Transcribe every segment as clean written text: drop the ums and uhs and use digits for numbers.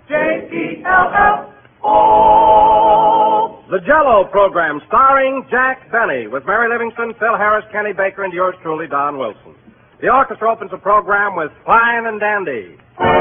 J-E-L-L-O. The Jell-O program starring Jack Benny with Mary Livingston, Phil Harris, Kenny Baker, and yours truly, Don Wilson. The orchestra opens the program with Fine and Dandy.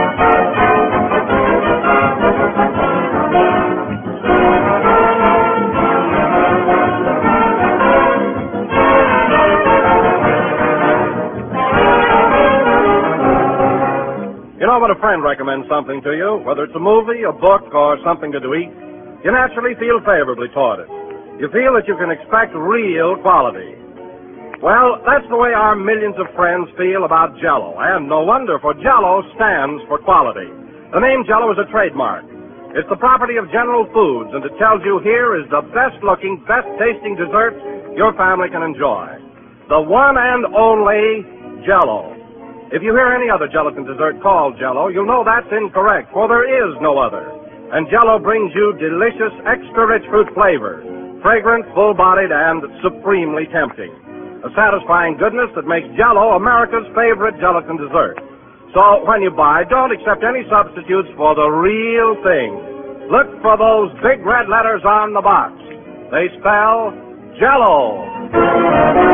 You know, when a friend recommends something to you, whether it's a movie, a book, or something to eat, you naturally feel favorably toward it. You feel that you can expect real quality. Well, that's the way our millions of friends feel about Jell-O, and no wonder, for Jell-O stands for quality. The name Jell-O is a trademark. It's the property of General Foods, and it tells you here is the best-looking, best-tasting dessert your family can enjoy. The one and only Jell-O. If you hear any other gelatin dessert called Jell-O, you'll know that's incorrect, for there is no other. And Jell-O brings you delicious, extra-rich fruit flavor, fragrant, full-bodied, and supremely tempting. A satisfying goodness that makes Jell-O America's favorite gelatin dessert. So when you buy, don't accept any substitutes for the real thing. Look for those big red letters on the box. They spell Jell-O.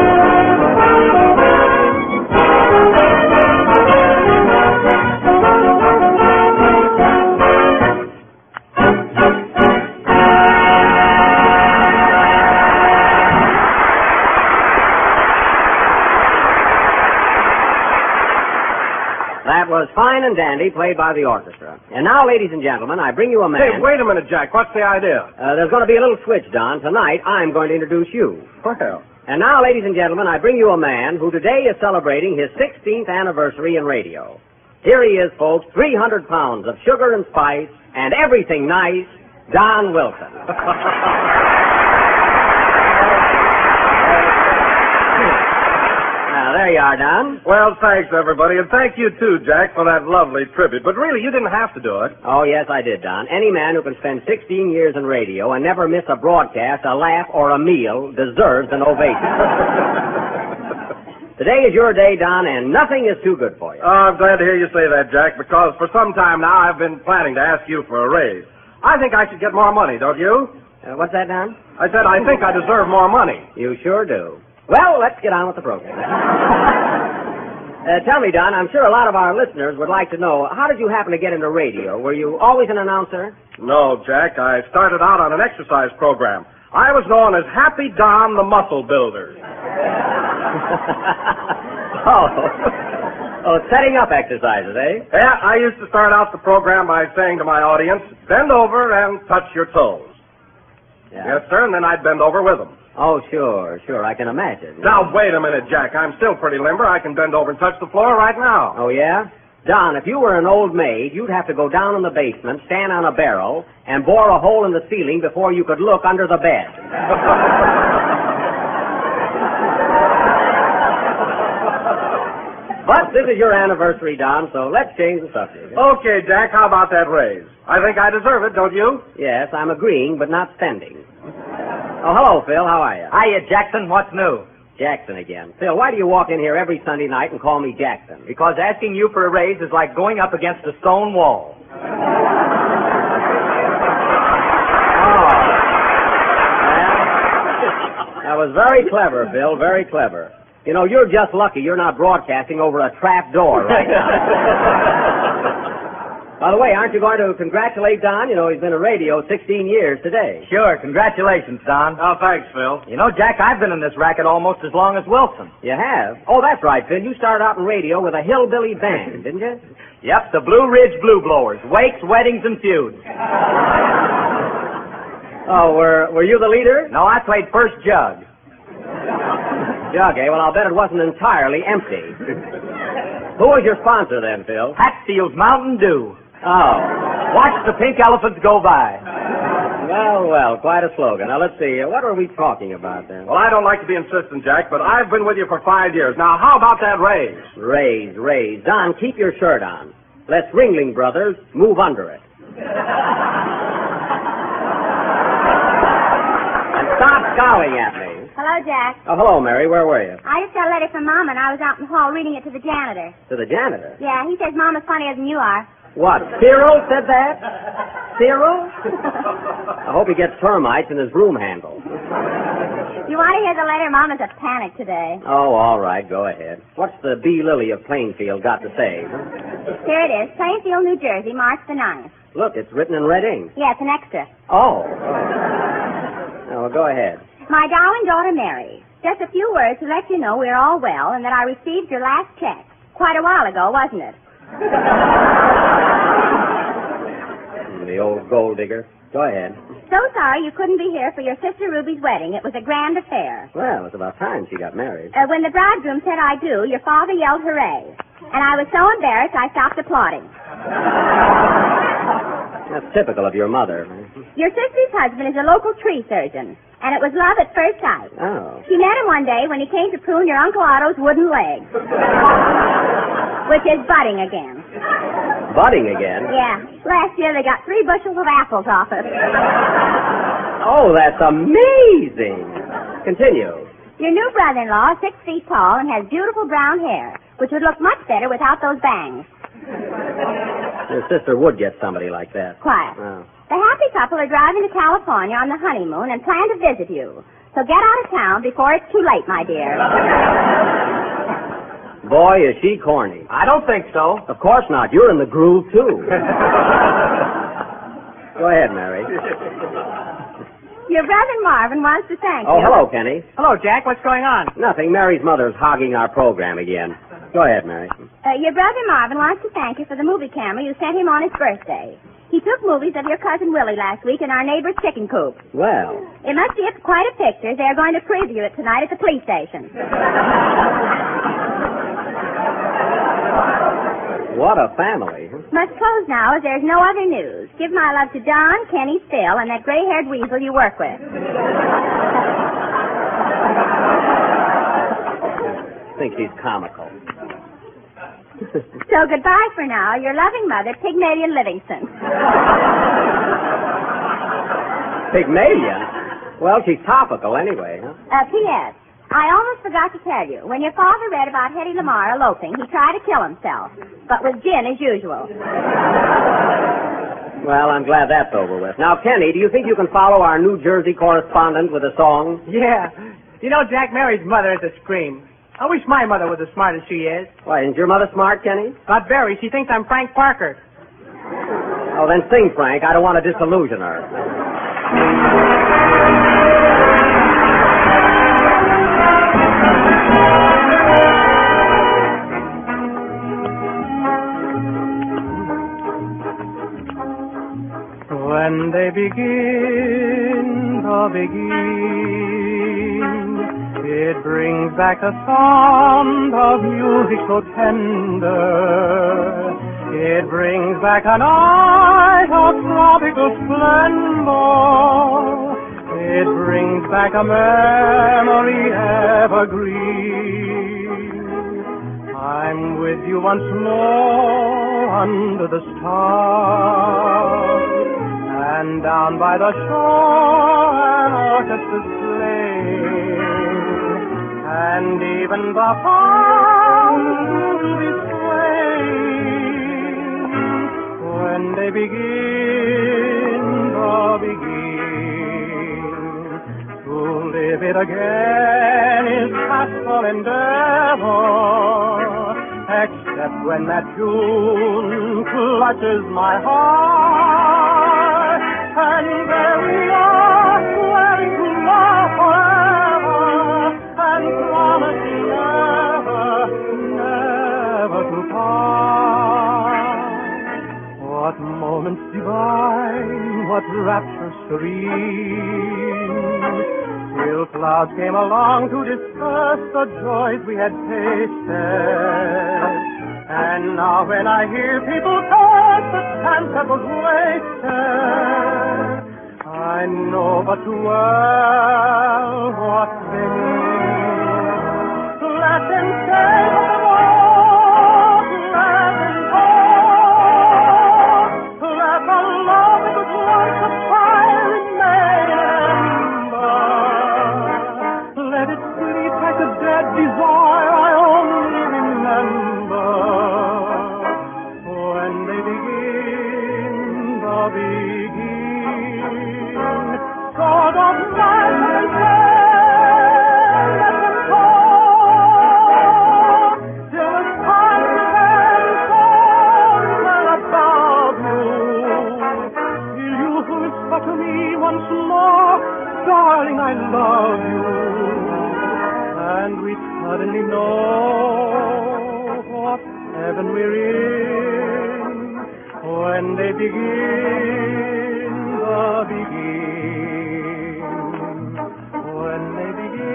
That was Fine and Dandy, played by the orchestra. And now, ladies and gentlemen, I bring you a man... Hey, wait a minute, Jack. What's the idea? There's going to be a little switch, Don. Tonight, I'm going to introduce you. Well. And now, ladies and gentlemen, I bring you a man who today is celebrating his 16th anniversary in radio. Here he is, folks, 300 pounds of sugar and spice and everything nice, Don Wilson. There you are, Don. Well, thanks, everybody, and thank you, too, Jack, for that lovely tribute. But really, you didn't have to do it. Oh, yes, I did, Don. Any man who can spend 16 years in radio and never miss a broadcast, a laugh, or a meal deserves an ovation. Today is your day, Don, and nothing is too good for you. Oh, I'm glad to hear you say that, Jack, because for some time now I've been planning to ask you for a raise. I think I should get more money, don't you? What's that, Don? I said I think I deserve more money. You sure do. Well, let's get on with the program. Tell me, Don, I'm sure a lot of our listeners would like to know, how did you happen to get into radio? Were you always an announcer? No, Jack. I started out on an exercise program. I was known as Happy Don the Muscle Builder. Oh, setting up exercises, eh? Yeah, I used to start out the program by saying to my audience, bend over and touch your toes. Yeah. Yes, sir, and then I'd bend over with them. Oh, sure, I can imagine. Now, wait a minute, Jack. I'm still pretty limber. I can bend over and touch the floor right now. Oh, yeah? Don, if you were an old maid, you'd have to go down in the basement, stand on a barrel, and bore a hole in the ceiling before you could look under the bed. But this is your anniversary, Don, so let's change the subject. Okay, Jack, how about that raise? I think I deserve it, don't you? Yes, I'm agreeing, but not spending. Oh, hello, Phil. How are you? Hiya, Jackson. What's new? Jackson again. Phil, why do you walk in here every Sunday night and call me Jackson? Because asking you for a raise is like going up against a stone wall. That was very clever, Phil. Very clever. You know, you're just lucky you're not broadcasting over a trap door right now. By the way, aren't you going to congratulate Don? You know, he's been in radio 16 years today. Sure. Congratulations, Don. Oh, thanks, Phil. You know, Jack, I've been in this racket almost as long as Wilson. You have? Oh, that's right, Phil. You started out in radio with a hillbilly band, didn't you? Yep, the Blue Ridge Blue Blowers. Wakes, weddings, and feuds. Oh, were you the leader? No, I played first jug. Jug, eh? Well, I'll bet it wasn't entirely empty. Who was your sponsor then, Phil? Hatfield's Mountain Dew. Oh. Watch the pink elephants go by. Well, quite a slogan. Now, let's see. What are we talking about then? Well, I don't like to be insistent, Jack, but I've been with you for 5 years. Now, how about that raise? Raise. Don, keep your shirt on. Let's Ringling Brothers move under it. And stop scowling at me. Hello, Jack. Oh, hello, Mary. Where were you? I just got a letter from Mom, and I was out in the hall reading it to the janitor. To the janitor? Yeah, he says Mama's funnier than you are. What, Cyril said that? Cyril? I hope he gets termites in his broom handle. You want to hear the letter? Mama's a panic today. Oh, all right, go ahead. What's the B. Lily of Plainfield got to say? Huh? Here it is. Plainfield, New Jersey, March the 9th. Look, it's written in red ink. Yeah, it's an extra. Oh. Well, go ahead. My darling daughter, Mary. Just a few words to let you know we're all well and that I received your last check. Quite a while ago, wasn't it? The old gold digger. Go ahead. So sorry you couldn't be here for your sister Ruby's wedding. It was a grand affair. Well, it's about time she got married. When the bridegroom said I do, your father yelled hooray. And I was so embarrassed I stopped applauding. That's typical of your mother. Your sister's husband is a local tree surgeon, and it was love at first sight. Oh. She met him one day when he came to prune your Uncle Otto's wooden leg. Which is budding again. Budding again? Yeah. Last year they got 3 bushels of apples off it. Oh, that's amazing. Continue. Your new brother-in-law is 6 feet tall and has beautiful brown hair, which would look much better without those bangs. Your sister would get somebody like that. Quiet. Oh. The happy couple are driving to California on the honeymoon and plan to visit you. So get out of town before it's too late, my dear. Boy, is she corny. I don't think so. Of course not. You're in the groove, too. Go ahead, Mary. Your brother Marvin wants to thank Oh, you. hello, Kenny. Hello, Jack. What's going on? Nothing. Mary's mother's hogging our program again. Go ahead, Mary. Your brother Marvin wants to thank you for the movie camera you sent him on his birthday. He took movies of your cousin Willie last week in our neighbor's chicken coop. Well. It must be quite a picture. They're going to preview it tonight at the police station. What a family. Must close now as there's no other news. Give my love to Don, Kenny, Phil, and that gray-haired weasel you work with. I think she's comical. So goodbye for now. Your loving mother, Pygmalion Livingston. Pygmalion? Well, she's topical anyway, huh? P.S. I almost forgot to tell you. When your father read about Hetty Lamar eloping, he tried to kill himself, but with gin as usual. Well, I'm glad that's over with. Now, Kenny, do you think you can follow our New Jersey correspondent with a song? Yeah. You know, Jack, Mary's mother is a scream. I wish my mother was as smart as she is. Why, isn't your mother smart, Kenny? Not very. She thinks I'm Frank Parker. Oh, then sing, Frank. I don't want to disillusion her. When they begin to begin, it brings back a sound of music so tender. It brings back a night of tropical splendor. It brings back a memory evergreen. I'm with you once more under the stars, and down by the shore an orchestra's playing, and even the fountains will be swaying. When they begin to begin, to live it again is pastoral endeavor, except when that tune clutches my heart, and there we are, swearing to love forever, and promising never to part. What moments divine, what rapture serene, till clouds came along to disperse the joys we had tasted. And now when I hear people talk the chance that was wasted, I know but too well what they mean. Let them say what let them talk. Let the love that was once a fire remain ember. Let it sleep like a dead desire I only remember. When they begin when they begin the begin, when they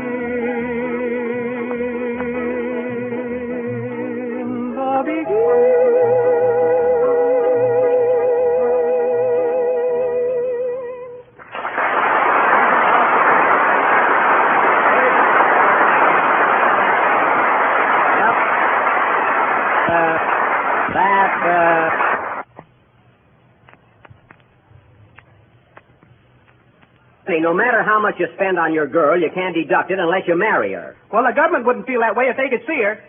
begin the begin. No matter how much you spend on your girl, you can't deduct it unless you marry her. Well, the government wouldn't feel that way if they could see her.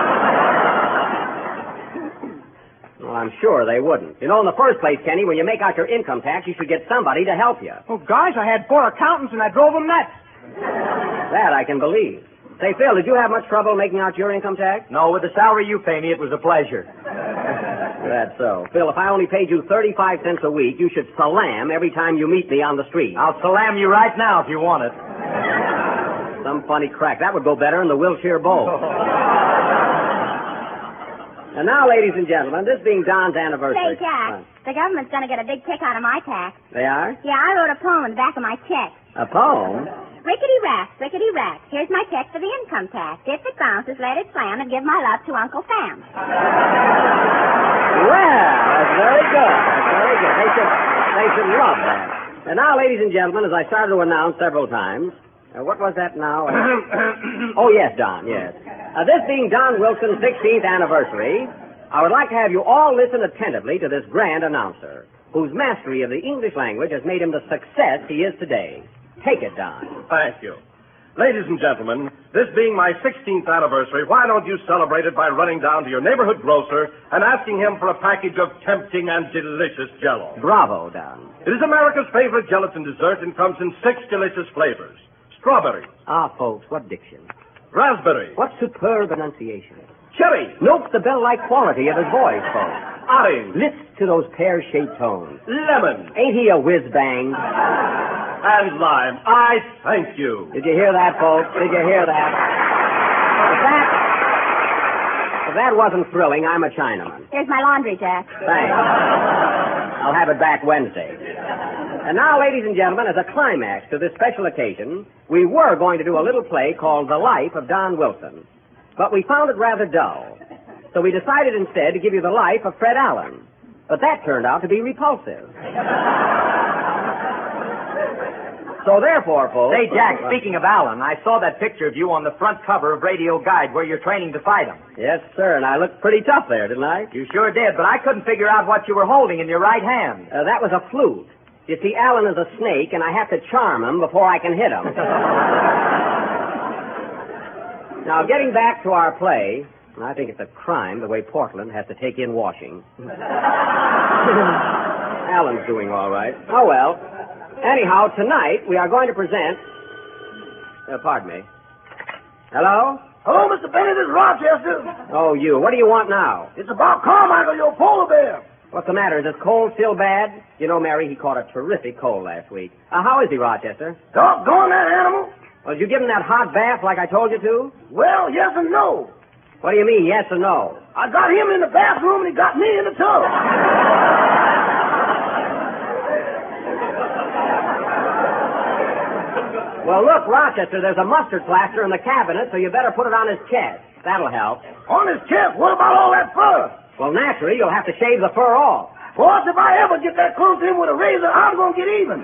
Well, I'm sure they wouldn't. You know, in the first place, Kenny, when you make out your income tax, you should get somebody to help you. Oh, gosh, I had 4 accountants and I drove them nuts. That I can believe. Say, Phil, did you have much trouble making out your income tax? No, with the salary you pay me, it was a pleasure. That's so. Phil, if I only paid you 35 cents a week, you should salam every time you meet me on the street. I'll salam you right now if you want it. Some funny crack. That would go better in the Wilshire Bowl. And now, ladies and gentlemen, this being Don's anniversary. Say, Jack, the government's going to get a big kick out of my tax. They are? Yeah, I wrote a poem in the back of my check. A poem? Rickety rack. Here's my check for the income tax. If it bounces, let it slam and give my love to Uncle Sam. Well, that's very good. That's very good. They should love that. And now, ladies and gentlemen, as I started to announce several times, what was that now? Oh, yes, Don, yes. This being Don Wilson's 16th anniversary, I would like to have you all listen attentively to this grand announcer, whose mastery of the English language has made him the success he is today. Take it, Don. Thank you. Ladies and gentlemen, this being my 16th anniversary, why don't you celebrate it by running down to your neighborhood grocer and asking him for a package of tempting and delicious Jell-O. Bravo, Don. It is America's favorite gelatin dessert and comes in 6 delicious flavors. Strawberry. Ah, folks, what diction. Raspberry. What superb enunciation. Cherry. Note the bell-like quality of his voice, folks. Orange. Listen to those pear-shaped tones. Lemon. Ain't he a whiz-bang? And lime. I thank you. Did you hear that, folks? Did you hear that? If that wasn't thrilling, I'm a Chinaman. Here's my laundry, Jack. Thanks. I'll have it back Wednesday. And now, ladies and gentlemen, as a climax to this special occasion, we were going to do a little play called The Life of Don Wilson. But we found it rather dull. So we decided instead to give you the life of Fred Allen. But that turned out to be repulsive. So therefore, folks... Say, Jack, speaking of Allen, I saw that picture of you on the front cover of Radio Guide where you're training to fight him. Yes, sir, and I looked pretty tough there, didn't I? You sure did, but I couldn't figure out what you were holding in your right hand. That was a flute. You see, Allen is a snake, and I have to charm him before I can hit him. Now, getting back to our play, I think it's a crime the way Portland has to take in washing. Allen's doing all right. Oh, well. Anyhow, tonight we are going to present... pardon me. Hello? Hello, Mr. Bennett. This is Rochester. Oh, you. What do you want now? It's about Carmichael, your polar bear. What's the matter? Is his cold still bad? You know, Mary, he caught a terrific cold last week. How is he, Rochester? Doggone that animal. Well, did you give him that hot bath like I told you to? Well, yes and no. What do you mean, yes or no? I got him in the bathroom and he got me in the tub. Well, look, Rochester, there's a mustard plaster in the cabinet, so you better put it on his chest. That'll help. On his chest? What about all that fur? Well, naturally, you'll have to shave the fur off. Boss, if I ever get that close to him with a razor, I'm going to get even.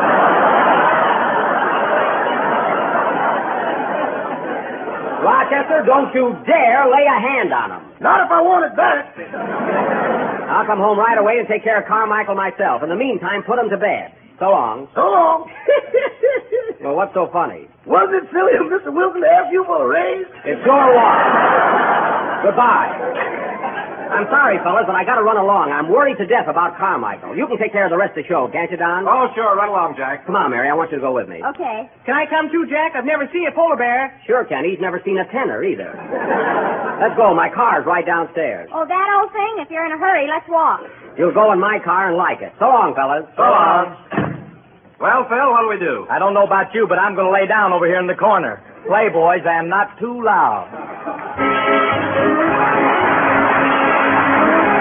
Rochester, don't you dare lay a hand on him. Not if I want it back. I'll come home right away and take care of Carmichael myself. In the meantime, put him to bed. So long. So long. Well, what's so funny? Wasn't it silly of Mr. Wilson to ask you for a raise? It sure was. Goodbye. I'm sorry, fellas, but I got to run along. I'm worried to death about Carmichael. You can take care of the rest of the show, can't you, Don? Oh, sure. Run along, Jack. Come on, Mary. I want you to go with me. Okay. Can I come too, Jack? I've never seen a polar bear. Sure, Ken. He's never seen a tenor either. Let's go. My car's right downstairs. Oh, that old thing? If you're in a hurry, let's walk. You'll go in my car and like it. So long, fellas. So long. Well, Phil, what'll we do? I don't know about you, but I'm going to lay down over here in the corner. Play, boys, and not too loud.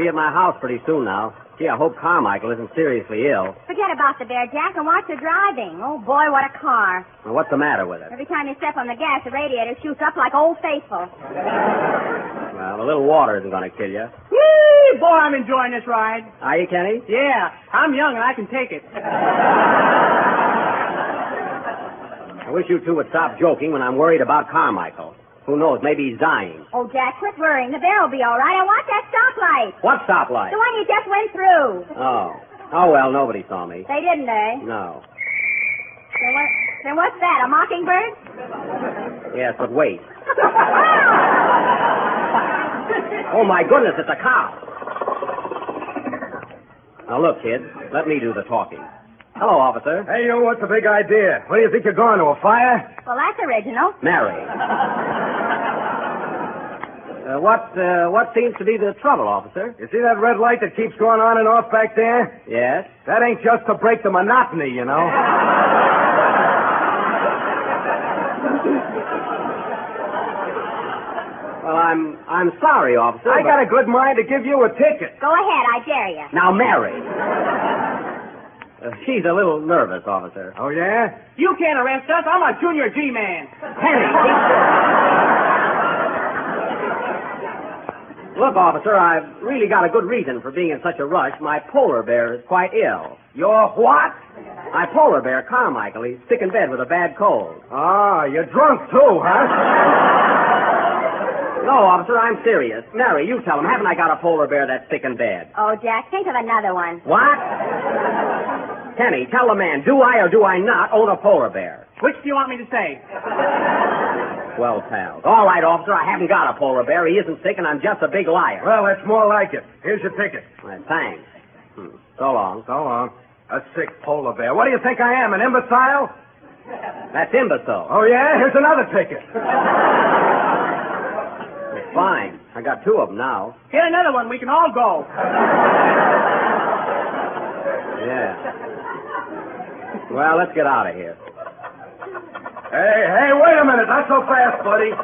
be at my house pretty soon now. Gee, I hope Carmichael isn't seriously ill. Forget about the bear, Jack, and watch the driving. Oh, boy, what a car. Well, what's the matter with it? Every time you step on the gas, the radiator shoots up like Old Faithful. Well, a little water isn't going to kill you. Whee! Boy, I'm enjoying this ride. Are you, Kenny? Yeah, I'm young and I can take it. I wish you two would stop joking when I'm worried about Carmichael. Who knows, maybe he's dying. Oh, Jack, quit worrying. The bear will be all right. And watch that stoplight. What stoplight? The one you just went through. Oh. Oh, well, nobody saw me. They didn't, eh? No. Then what's that, a mockingbird? Yes, but wait. Oh, my goodness, it's a cow. Now, look, kid, let me do the talking. Hello, officer. Hey, you, what's the big idea? Where do you think you're going, to a fire? Well, that's original. Mary. What seems to be the trouble, officer? You see that red light that keeps going on and off back there? Yes? That ain't just to break the monotony, you know. Well, I'm sorry, officer. I got a good mind to give you a ticket. Go ahead, I dare you. Now, Mary. She's a little nervous, officer. Oh, yeah? You can't arrest us. I'm a junior G-man. Penny. Look, officer, I've really got a good reason for being in such a rush. My polar bear is quite ill. Your what? My polar bear, Carmichael, he's sick in bed with a bad cold. Ah, you're drunk, too, huh? No, officer, I'm serious. Mary, you tell him, haven't I got a polar bear that's sick in bed? Oh, Jack, think of another one. What? Kenny, tell the man, do I or do I not own a polar bear? Which do you want me to say? Well, pals. All right, officer, I haven't got a polar bear. He isn't sick, and I'm just a big liar. Well, that's more like it. Here's your ticket. Well, thanks. So long. So long. A sick polar bear. What do you think I am, an imbecile? That's imbecile. Oh, yeah? Here's another ticket. Fine. I got two of them now. Get another one. We can all go. Yeah. Well, let's get out of here. Hey, wait a minute. Not so fast, buddy.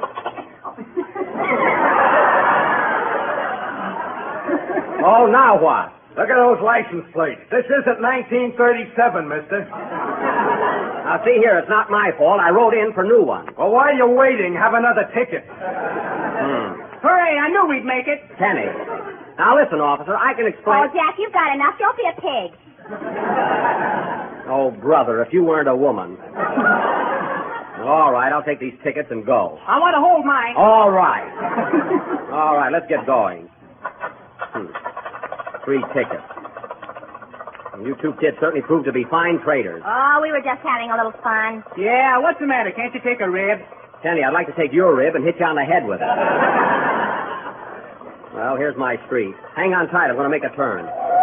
Oh, now what? Look at those license plates. This isn't 1937, mister. Now, see here, it's not my fault. I wrote in for new ones. Well, while you're waiting, have another ticket. Hooray, I knew we'd make it. Kenny. Now, listen, officer, I can explain... Oh, Jack, you've got enough. Don't be a pig. Oh, brother, if you weren't a woman. All right, I'll take these tickets and go. I want to hold mine. All right. All right, let's get going. 3 tickets. You two kids certainly proved to be fine traders. Oh, we were just having a little fun. Yeah, what's the matter? Can't you take a rib? Kenny, I'd like to take your rib and hit you on the head with it. Well, here's my street. Hang on tight. I'm going to make a turn.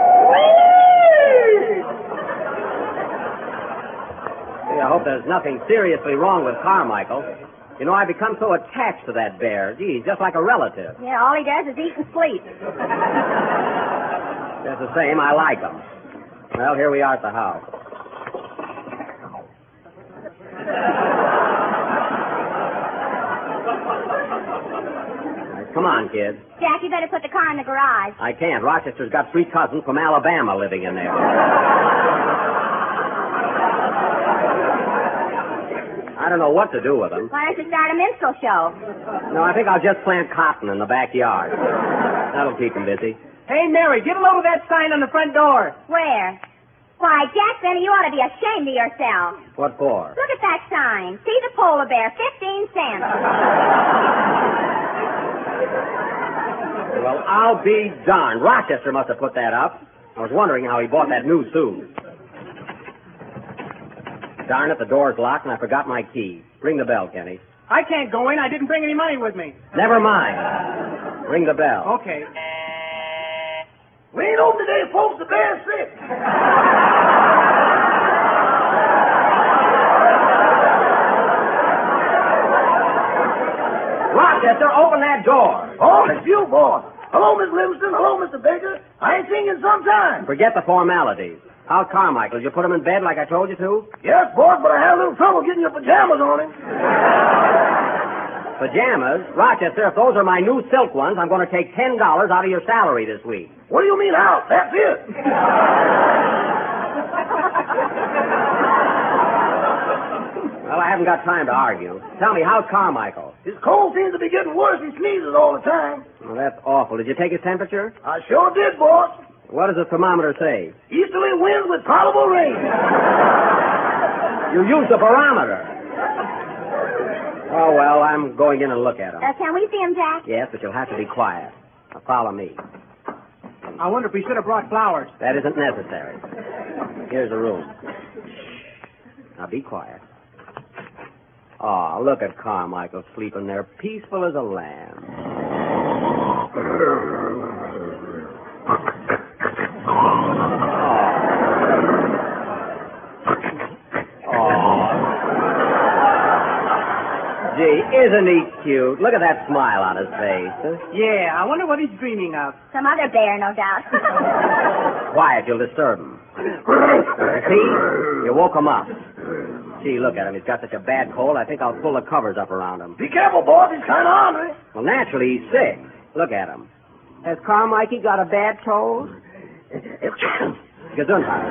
Hey, I hope there's nothing seriously wrong with Carmichael. You know, I've become so attached to that bear. Gee, he's just like a relative. Yeah, all he does is eat and sleep. Just the same, I like him. Well, here we are at the house. Right, come on, kids. Jack, you better put the car in the garage. I can't. Rochester's got 3 cousins from Alabama living in there. I don't know what to do with them. Why don't you start a minstrel show? No, I think I'll just plant cotton in the backyard. That'll keep them busy. Hey, Mary, get a load of that sign on the front door. Where? Why, Jack Benny, you ought to be ashamed of yourself. What for? Look at that sign. See the polar bear, 15 cents. Well, I'll be darned. Rochester must have put that up. I was wondering how he bought that new suit. Darn it, the door's locked and I forgot my key. Ring the bell, Kenny. I can't go in. I didn't bring any money with me. Never mind. Ring the bell. Okay. We ain't open today, folks. The bear's sick. Rochester, open that door. Oh, it's you, boy. Hello, Miss Livingston. Hello, Mr. Baker. I ain't seen you in some time. Forget the formalities. How's Carmichael? Did you put him in bed like I told you to? Yes, boss, but I had a little trouble getting your pajamas on him. Pajamas? Rochester, if those are my new silk ones, I'm going to take $10 out of your salary this week. What do you mean out? That's it. Well, I haven't got time to argue. Tell me, how's Carmichael? His cold seems to be getting worse. He sneezes all the time. Well, that's awful. Did you take his temperature? I sure did, boss. What does the thermometer say? Easterly winds with probable rain. You used the barometer. Oh, well, I'm going in and look at him. Can we see him, Jack? Yes, but you'll have to be quiet. Now, follow me. I wonder if we should have brought flowers. That isn't necessary. Here's the room. Now, be quiet. Oh, look at Carmichael sleeping there, peaceful as a lamb. Gee, isn't he cute? Look at that smile on his face. Huh? Yeah, I wonder what he's dreaming of. Some other bear, no doubt. Quiet, you'll disturb him. See? You woke him up. Gee, look at him. He's got such a bad cold, I think I'll pull the covers up around him. Be careful, boss. He's kind of ornery. Well, naturally, he's sick. Look at him. Has Carmikey got a bad cold? Gesundheit.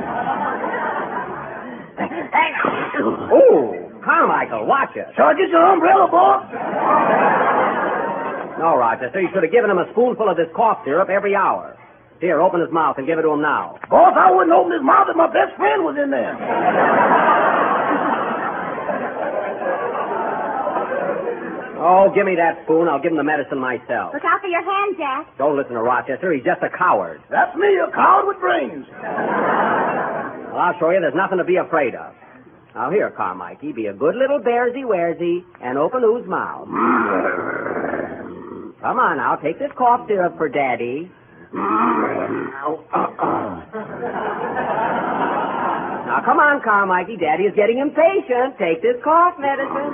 Oh, Carmichael, watch it. Shall I get your umbrella, boss? No, Rochester, you should have given him a spoonful of this cough syrup every hour. Here, open his mouth and give it to him now. Boss, I wouldn't open his mouth if my best friend was in there. Oh, give me that spoon. I'll give him the medicine myself. Look out for your hand, Jack. Don't listen to Rochester. He's just a coward. That's me, a coward with brains. Well, I'll show you there's nothing to be afraid of. Now, here, Carmikey, be a good little bearsy-wearsy and open whose mouth. Come on now, take this cough syrup for Daddy. Now, come on, Carmikey. Daddy is getting impatient. Take this cough medicine.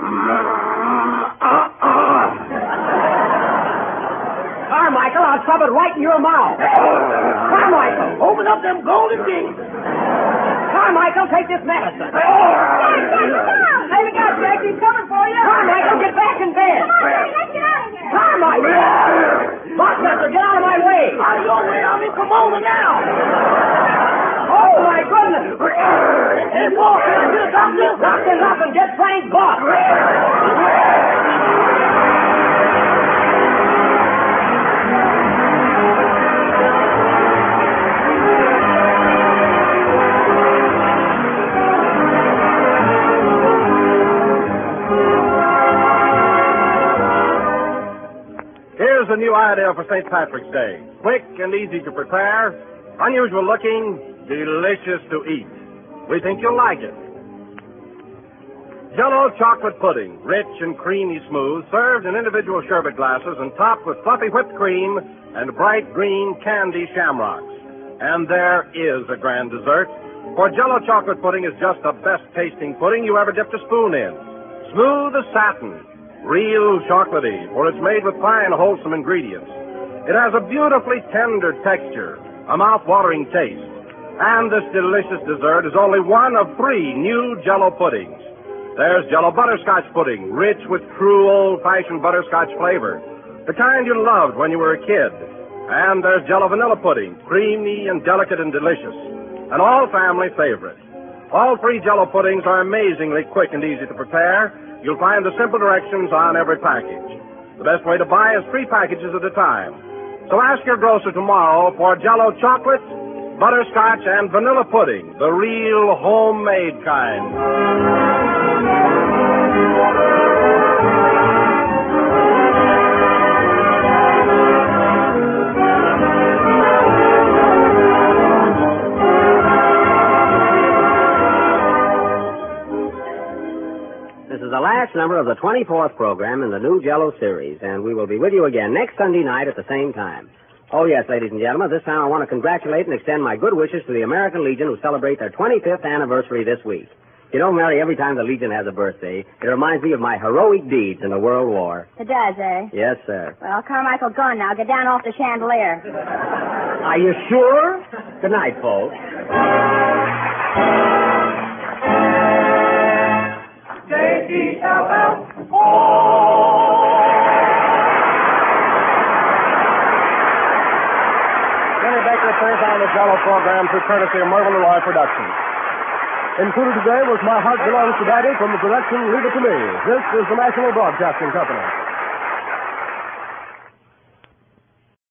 Carmichael, I'll shove it right in your mouth. Carmichael! Open up them golden gates. Carmichael, take this medicine. Jack, come on! Hey, look out, Jack. He's coming for you. Carmichael, get back in bed. Come on, Daddy, let's get out of here. Carmichael! Rochester, get out of my way. Out of your way, I'm in Pomona now. Oh, my goodness. Hey, boss, can I get a doctor? Knock this up and get Frank Buck. Here's a new idea for St. Patrick's Day. Quick and easy to prepare, unusual looking, delicious to eat. We think you'll like it. Jell-O chocolate pudding, rich and creamy smooth, served in individual sherbet glasses and topped with fluffy whipped cream and bright green candy shamrocks. And there is a grand dessert, for Jell-O chocolate pudding is just the best tasting pudding you ever dipped a spoon in. Smooth as satin, real chocolatey, for it's made with fine, wholesome ingredients. It has a beautifully tender texture, a mouth-watering taste. And this delicious dessert is only one of 3 new Jell-O puddings. There's Jell-O butterscotch pudding, rich with true old-fashioned butterscotch flavor, the kind you loved when you were a kid. And there's Jell-O vanilla pudding, creamy and delicate and delicious, an all-family favorite. All 3 Jell-O puddings are amazingly quick and easy to prepare. You'll find the simple directions on every package. The best way to buy is 3 packages at a time. So ask your grocer tomorrow for Jell-O chocolate, butterscotch, and vanilla pudding, the real homemade kind. This is the last number of the 24th program in the new Jell-O series, and we will be with you again next Sunday night at the same time. Oh, yes, ladies and gentlemen, this time I want to congratulate and extend my good wishes to the American Legion who celebrate their 25th anniversary this week. You know, Mary, every time the Legion has a birthday, it reminds me of my heroic deeds in the World War. It does, eh? Yes, sir. Well, Carmichael's gone now. Get down off the chandelier. Are you sure? Good night, folks. J-E-L-L. Henry Baker appears on the Jello program through courtesy of Mervyn and Roy Productions. Included today was My Heart Belongs to Daddy from the production Leave It to Me. This is the National Broadcasting Company.